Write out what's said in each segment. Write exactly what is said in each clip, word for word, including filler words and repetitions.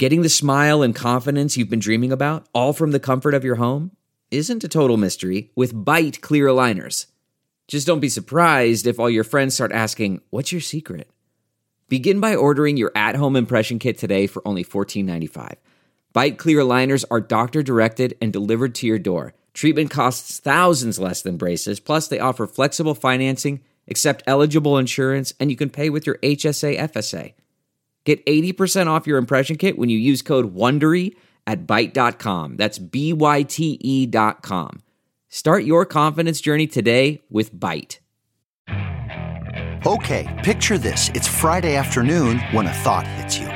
Getting the smile and confidence you've been dreaming about, all from the comfort of your home, isn't a total mystery with Byte clear aligners. Just don't be surprised if all your friends start asking, "What's your secret?" Begin by ordering your at-home impression kit today for only fourteen ninety-five. Byte clear aligners are doctor-directed and delivered to your door. Treatment costs thousands less than braces, plus they offer flexible financing, accept eligible insurance, and you can pay with your H S A F S A. Get eighty percent off your impression kit when you use code WONDERY at byte dot com. That's B Y T E dot com. Start your confidence journey today with Byte. Okay, picture this. It's Friday afternoon when a thought hits you.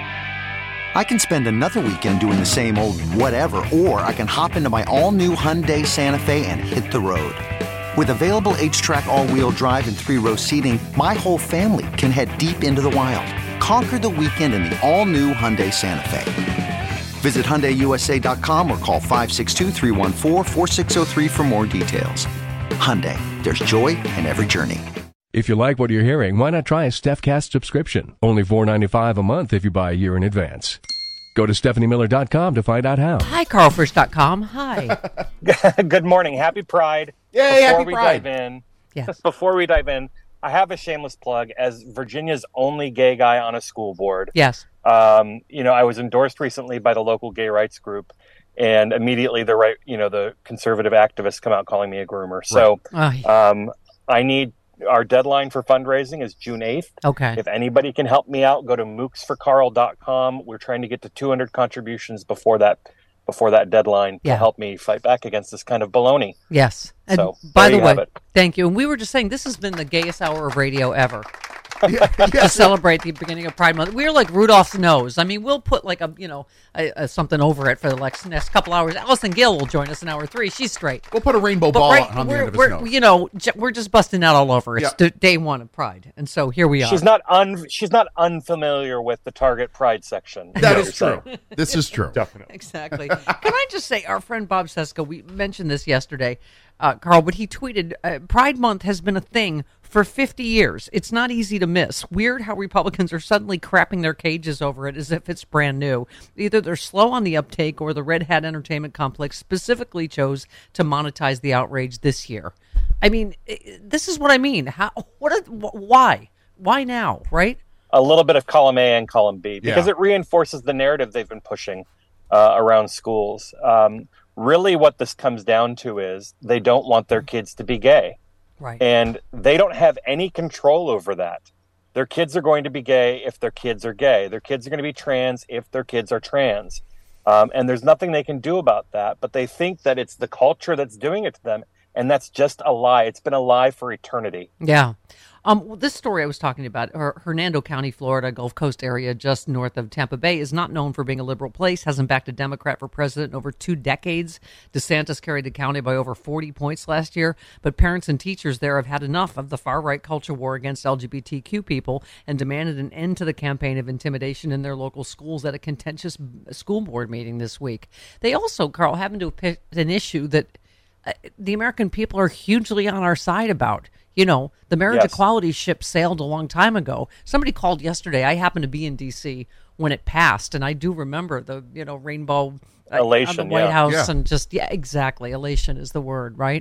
I can spend another weekend doing the same old whatever, or I can hop into my all-new Hyundai Santa Fe and hit the road. With available H-Track all-wheel drive and three-row seating, my whole family can head deep into the wild. Conquer the weekend in the all-new Hyundai Santa Fe. Visit Hyundai U S A dot com or call five six two, three one four, four six zero three for more details. Hyundai, there's joy in every journey. If you like what you're hearing, why not try a StephCast subscription? Only four dollars and ninety-five cents a month if you buy a year in advance. Go to Stephanie Miller dot com to find out how. Hi, Carl Frisch dot com. Hi. Good morning. Happy Pride. Yay, before happy we Pride. dive in, Yes. before we dive in, I have a shameless plug as Virginia's only gay guy on a school board. Yes. Um, you know, I was endorsed recently by the local gay rights group, and immediately the right, you know, the conservative activists come out calling me a groomer. So Oh, yeah. um, I need our deadline for fundraising is June eighth. Okay. If anybody can help me out, go to mooks for carl dot com. We're trying to get to two hundred contributions before that before that deadline Yeah. to help me fight back against this kind of baloney. Yes. And So, by there the you way, have it. thank you. And we were just saying this has been the gayest hour of radio ever. Yeah, To yes. celebrate the beginning of Pride Month. We're like Rudolph's nose. I mean, we'll put like a, you know, a, a something over it for the next, next couple hours. Allison Gill will join us in hour three. She's straight. We'll put a rainbow But ball right, on the we're, end of his we're nose. you know, j- we're just busting out all over. It's Yeah. d- day one of Pride. And so here we are. She's not un she's not unfamiliar with the Target Pride section. That You're is true. saying. This is true. Definitely. Exactly. Can I just say, our friend Bob Seska, we mentioned this yesterday, uh, Carl, but he tweeted, uh, Pride Month has been a thing for fifty years. It's not easy to miss. Weird how Republicans are suddenly crapping their cages over it as if it's brand new. Either they're slow on the uptake or the Red Hat Entertainment Complex specifically chose to monetize the outrage this year. I mean, i- this is what I mean. How? What? Are, wh- why? Why now? Right? A little bit of column A and column B because Yeah. it reinforces the narrative they've been pushing uh, around schools. Um, really what this comes down to is they don't want their kids to be gay. Right. And they don't have any control over that. Their kids are going to be gay if their kids are gay. Their kids are going to be trans if their kids are trans. Um, and there's nothing they can do about that. But they think that it's the culture that's doing it to them. And that's just a lie. It's been a lie for eternity. Yeah. Um, well, this story I was talking about, Her- Hernando County, Florida, Gulf Coast area just north of Tampa Bay, is not known for being a liberal place, hasn't backed a Democrat for president in over two decades. DeSantis carried the county by over forty points last year, but parents and teachers there have had enough of the far-right culture war against L G B T Q people and demanded an end to the campaign of intimidation in their local schools at a contentious school board meeting this week. They also, Carl, happen to have picked an issue that uh, the American people are hugely on our side about. You know, the marriage Yes. equality ship sailed a long time ago. Somebody called yesterday. I happened to be in D C when it passed, and I do remember the, you know, rainbow uh, Elation, on the White yeah. House Yeah. and just, yeah, exactly. Elation is the word, right?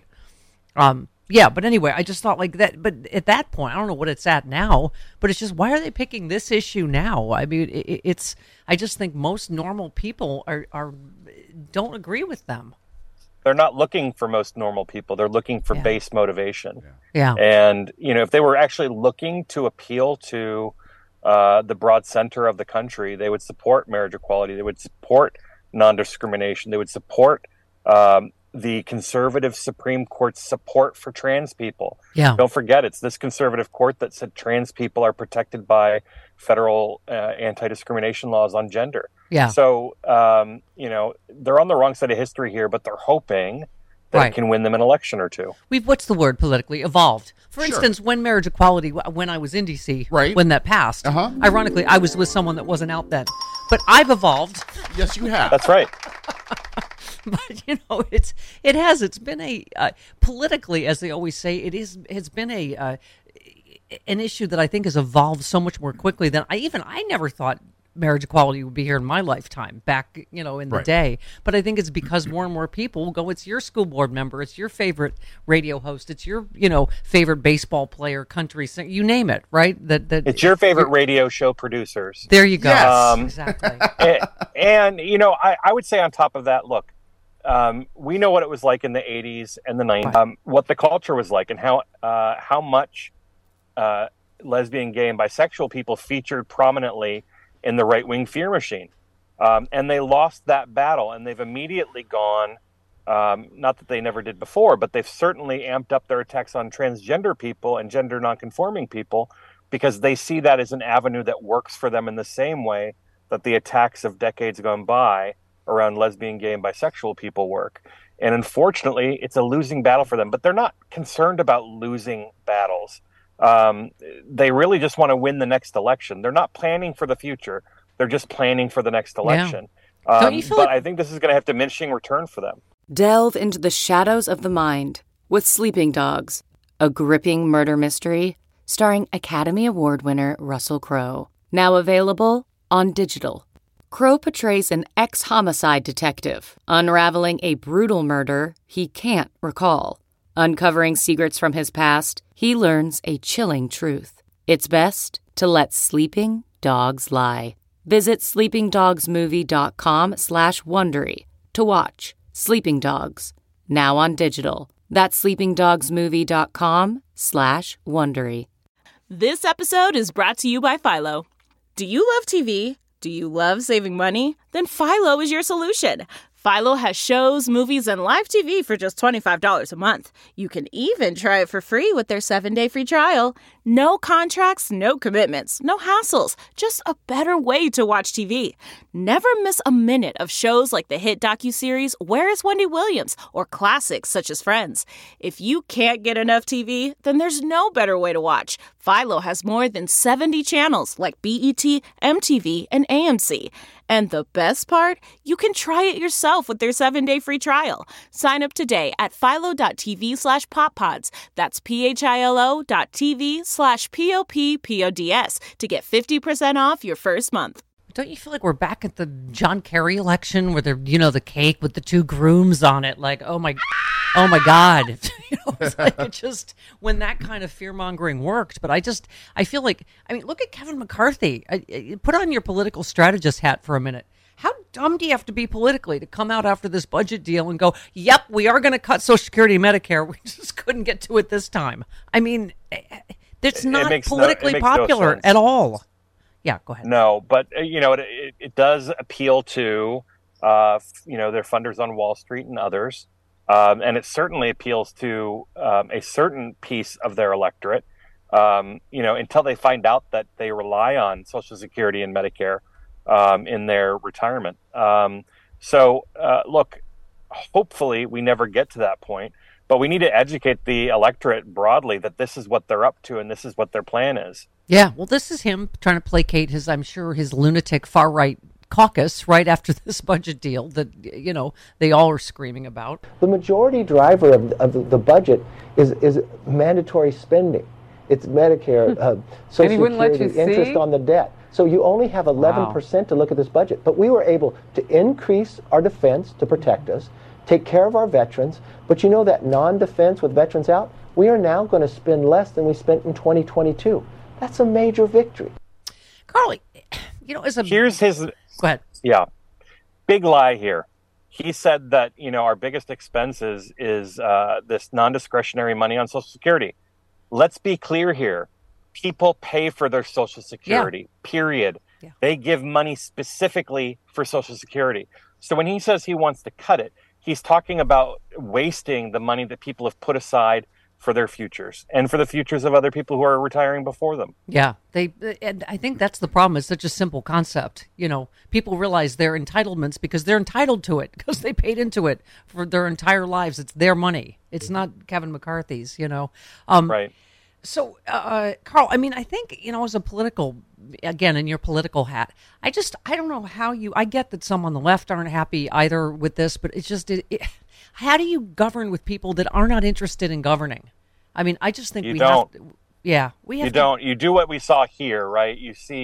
Um, yeah, but anyway, I just thought like that. But at that point, I don't know what it's at now, but it's just, why are they picking this issue now? I mean, it, it's, I just think most normal people are, are don't agree with them. They're not looking for most normal people. They're looking for Yeah. base motivation. Yeah. And, you know, if they were actually looking to appeal to uh, the broad center of the country, they would support marriage equality. They would support non-discrimination. They would support um, the conservative Supreme Court's support for trans people. Yeah. Don't forget, it's this conservative court that said trans people are protected by federal uh, anti-discrimination laws on gender. Yeah. So, um, you know, they're on the wrong side of history here, but they're hoping that Right. it can win them an election or two. We've, what's the word politically, evolved. For Sure. instance, when marriage equality, when I was in D C, Right. when that passed, Uh-huh. ironically, I was with someone that wasn't out then. But I've evolved. Yes, you have. That's right. But you know, it's it has it's been a uh, politically, as they always say, it is has been a uh, an issue that I think has evolved so much more quickly than I even I never thought marriage equality would be here in my lifetime, back, you know, in the Right. day. But I think it's because more and more people go, it's your school board member, it's your favorite radio host, it's your, you know, favorite baseball player, country singer, you name it, right? That that It's your favorite radio show producers. There you go. Yes. Um, exactly. and, and, you know, I, I would say on top of that, look, um, we know what it was like in the eighties and the nineties, um, what the culture was like, and how uh, how much uh, lesbian, gay, and bisexual people featured prominently in the right-wing fear machine. Um, and they lost that battle, and they've immediately gone, um, not that they never did before, but they've certainly amped up their attacks on transgender people and gender nonconforming people, because they see that as an avenue that works for them in the same way that the attacks of decades gone by around lesbian, gay, and bisexual people work. And unfortunately, it's a losing battle for them, but they're not concerned about losing battles. Um, they really just want to win the next election. They're not planning for the future. They're just planning for the next election. Don't Um, you feel but like- I think this is going to have diminishing return for them. Delve into the shadows of the mind with Sleeping Dogs, a gripping murder mystery starring Academy Award winner Russell Crowe. Now available on digital. Crowe portrays an ex-homicide detective unraveling a brutal murder he can't recall. Uncovering secrets from his past, he learns a chilling truth. It's best to let sleeping dogs lie. Visit sleepingdogsmovie.com slash Wondery to watch Sleeping Dogs, now on digital. That's sleepingdogsmovie.com slash Wondery. This episode is brought to you by Philo. Do you love T V? Do you love saving money? Then Philo is your solution. Philo has shows, movies, and live T V for just twenty-five dollars a month. You can even try it for free with their seven-day free trial. No contracts, no commitments, no hassles. Just a better way to watch T V. Never miss a minute of shows like the hit docuseries Where is Wendy Williams? Or classics such as Friends. If you can't get enough T V, then there's no better way to watch. Philo has more than seventy channels like B E T, M T V, and A M C. And the best part? You can try it yourself with their seven-day free trial. Sign up today at philo.tv slash poppods. That's P-H-I-L-O dot TV slash P-O-P-P-O-D-S to get fifty percent off your first month. Don't you feel like we're back at the John Kerry election where they're, you know, the cake with the two grooms on it? Like, oh my, oh my God. You know, it's like it just, when that kind of fear mongering worked. But I just, I feel like, I mean, look at Kevin McCarthy. I, I, put on your political strategist hat for a minute. How dumb do you have to be politically to come out after this budget deal and go, yep, we are going to cut Social Security and Medicare. We just couldn't get to it this time. I mean, it's It not makes no- it politically makes no popular sense. at all. Yeah, go ahead. No, but uh, you know, it, it, it does appeal to, uh, f- you know, their funders on Wall Street and others. Um, and it certainly appeals to um, a certain piece of their electorate, um, you know, until they find out that they rely on Social Security and Medicare um, in their retirement. Um, so, uh, look, hopefully we never get to that point, but we need to educate the electorate broadly that this is what they're up to and this is what their plan is. Yeah, well, this is him trying to placate his, I'm sure, his lunatic far-right caucus right after this budget deal that, you know, they all are screaming about. The majority driver of, of the budget is, is mandatory spending. It's Medicare, uh, Social he wouldn't let you Security, interest see? on the debt. So you only have eleven percent to look at this budget. But we were able to increase our defense to protect us, take care of our veterans. But you know that non-defense with veterans out, we are now going to spend less than we spent in twenty twenty-two. That's a major victory. Carly, you know, as a... Here's his... Go ahead. Yeah. Big lie here. He said that, you know, our biggest expenses is uh, this non-discretionary money on Social Security. Let's be clear here. People pay for their Social Security, yeah. period. Yeah. They give money specifically for Social Security. So when he says he wants to cut it, he's talking about wasting the money that people have put aside for their futures and for the futures of other people who are retiring before them. Yeah, they. And I think that's the problem. It's such a simple concept. You know, people realize their entitlements because they're entitled to it because they paid into it for their entire lives. It's their money. It's not Kevin McCarthy's, you know. Um, right. So, uh, Carl, I mean, I think, you know, as a political, again, in your political hat, I just, I don't know how you, I get that some on the left aren't happy either with this, but it's just, it, it, how do you govern with people that are not interested in governing? I mean, I just think you we don't. have to, yeah, we have You to, don't. You do what we saw here, right? You see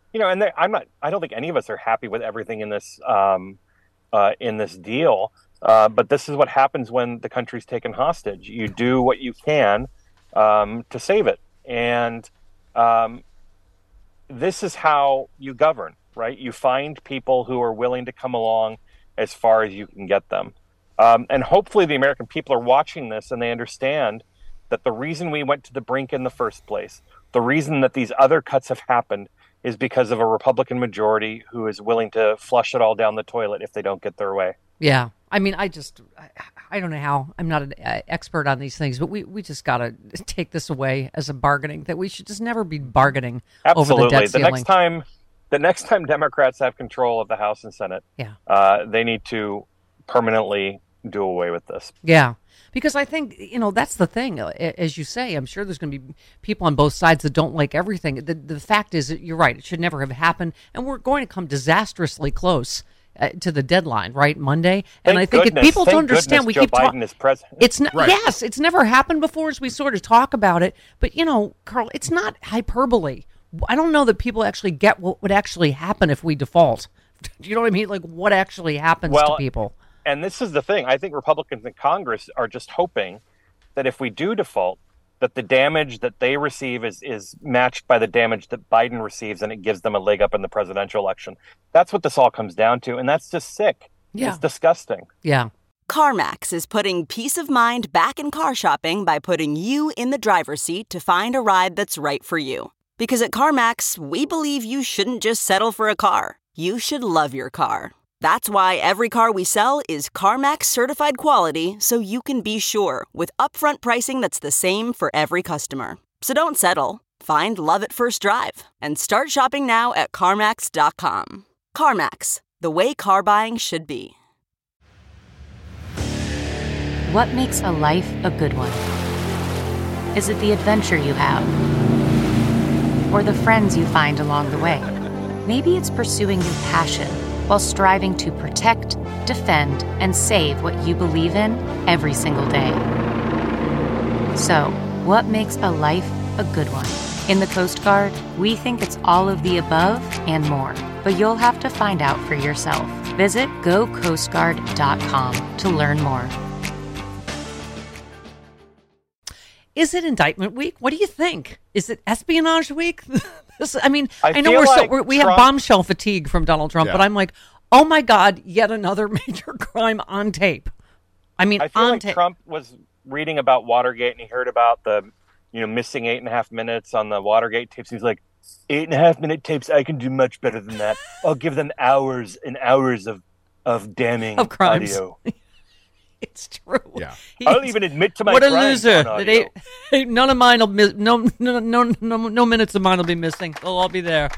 you know, and they, I'm not. I don't think any of us are happy with everything in this um, uh, in this deal. Uh, but this is what happens when the country's taken hostage. You do what you can um, to save it, and um, this is how you govern, right? You find people who are willing to come along as far as you can get them. Um, and hopefully the American people are watching this and they understand that the reason we went to the brink in the first place, the reason that these other cuts have happened, is because of a Republican majority who is willing to flush it all down the toilet if they don't get their way. Yeah. I mean, I just, I, I don't know how. I'm not an uh, expert on these things, but we, we just got to take this away as a bargaining, that we should just never be bargaining Absolutely. over the debt ceiling. The next time, the next time Democrats have control of the House and Senate, yeah. uh, they need to permanently do away with this. Yeah. Because I think, you know, that's the thing. As you say, I'm sure there's going to be people on both sides that don't like everything. The, the fact is that you're right. It should never have happened. And we're going to come disastrously close uh, to the deadline, right? Monday. And Thank I think goodness, if people thank don't understand, we Joe keep Biden talking. is president. It's not, Right. Yes, it's never happened before, as we sort of talk about it. But, you know, Carl, it's not hyperbole. I don't know that people actually get what would actually happen if we default. Do you know what I mean? Like, what actually happens Well, to people? And this is the thing. I think Republicans in Congress are just hoping that if we do default, that the damage that they receive is, is matched by the damage that Biden receives, and it gives them a leg up in the presidential election. That's what this all comes down to, and that's just sick. Yeah. It's disgusting. Yeah. CarMax is putting peace of mind back in car shopping by putting you in the driver's seat to find a ride that's right for you. Because at CarMax, we believe you shouldn't just settle for a car. You should love your car. That's why every car we sell is CarMax certified quality, so you can be sure with upfront pricing that's the same for every customer. So don't settle. Find love at first drive and start shopping now at CarMax dot com. CarMax, the way car buying should be. What makes a life a good one? Is it the adventure you have? Or the friends you find along the way? Maybe it's pursuing your passion while striving to protect, defend, and save what you believe in every single day. So, what makes a life a good one? In the Coast Guard, we think it's all of the above and more, but you'll have to find out for yourself. Visit go coast guard dot com to learn more. Is it indictment week? What do you think? Is it espionage week? This, I mean, I I, know feel we're like so we're, we Trump- have bombshell fatigue from Donald Trump, Yeah. but I'm like, oh my God, yet another major crime on tape. I mean, I feel on like tape. Trump was reading about Watergate and he heard about the, you know, missing eight and a half minutes on the Watergate tapes. He's like, eight and a half minute tapes, I can do much better than that. I'll give them hours and hours of, of damning Of crimes. audio. It's true. Yeah. I'll even admit to my What a crimes loser! on That audio. ain't- ain't none of mine will miss. No, no, no, no, no minutes of mine will be missing. They'll all be there.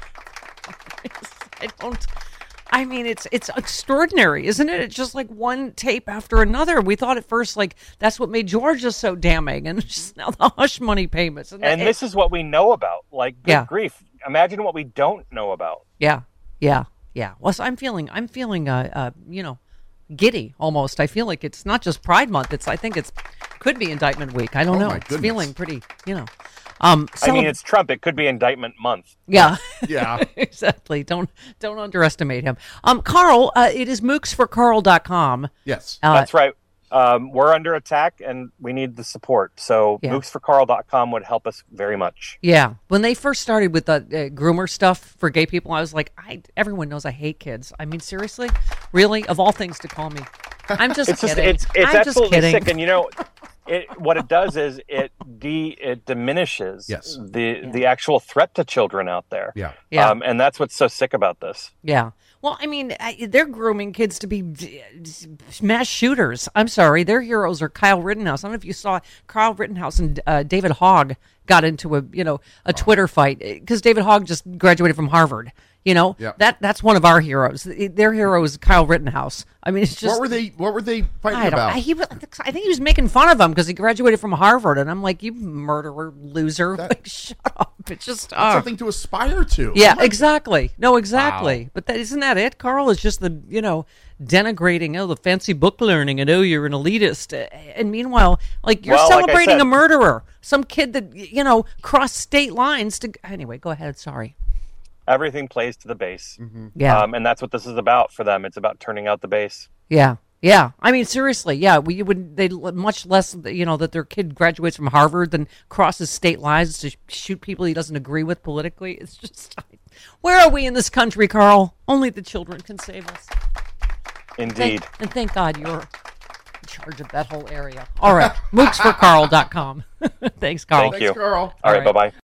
I don't. I mean, it's it's extraordinary, isn't it? It's just like one tape after another. We thought at first, like, that's what made Georgia so damning, and it's just now the hush money payments. And, And it- this is what we know about. Like, good Yeah. grief. Imagine what we don't know about. yeah, yeah, yeah. Well, so I'm feeling, I'm feeling, uh, uh, you know, giddy almost. I feel like it's not just Pride Month. It's, I think it's could be Indictment Week. I don't Oh, know. my It's goodness. feeling pretty, you know. Um, I mean, celeb- it's Trump. It could be indictment month. yeah. Yeah. Exactly. Don't don't underestimate him. Um, Carl, uh, it is mooks for carl dot com. Yes. Uh, That's right. Um, we're under attack and we need the support. So Yeah. mooks for carl dot com would help us very much. Yeah. When they first started with the uh, groomer stuff for gay people, I was like, I everyone knows I hate kids. I mean, seriously? Really? Of all things to call me. I'm just It's just kidding. it's it's I'm just absolutely kidding. sick. And you know, it what it does is it de it diminishes Yes. the the actual threat to children out there. Yeah. Yeah. Um, and that's what's so sick about this. Yeah. Well, I mean, I, they're grooming kids to be d- d- mass shooters. I'm sorry. Their heroes are Kyle Rittenhouse. I don't know if you saw Kyle Rittenhouse and uh, David Hogg got into a, you know, a Twitter fight because David Hogg just graduated from Harvard. You know, Yep. that that's one of our heroes. Their hero is Kyle Rittenhouse. I mean, it's just what were they? What were they fighting I don't. about? I, he, was- I think he was making fun of him because he graduated from Harvard, and I'm like, you murderer, loser! That- like, shut up! It's just That's uh, something to aspire to. yeah, Oh my- exactly. No, exactly. Wow. But that isn't that it, Carl? It's just the you know denigrating oh the fancy book learning and oh you're an elitist, and meanwhile like you're Well, like I celebrating said- a murderer, some kid that you know crossed state lines to. Anyway, go ahead. Sorry. everything plays to the base. Mm-hmm. Yeah. Um, and that's what this is about for them. It's about turning out the base. Yeah. Yeah. I mean, seriously. Yeah. We would, they much less, you know, that their kid graduates from Harvard than crosses state lines to shoot people he doesn't agree with politically. It's just, where are we in this country, Carl? Only the children can save us. Indeed. Thank, and thank God you're in charge of that whole area. All right. mooks for carl dot com. Thanks, Carl. Thank you. Thanks, Carl. All right. right. Bye-bye.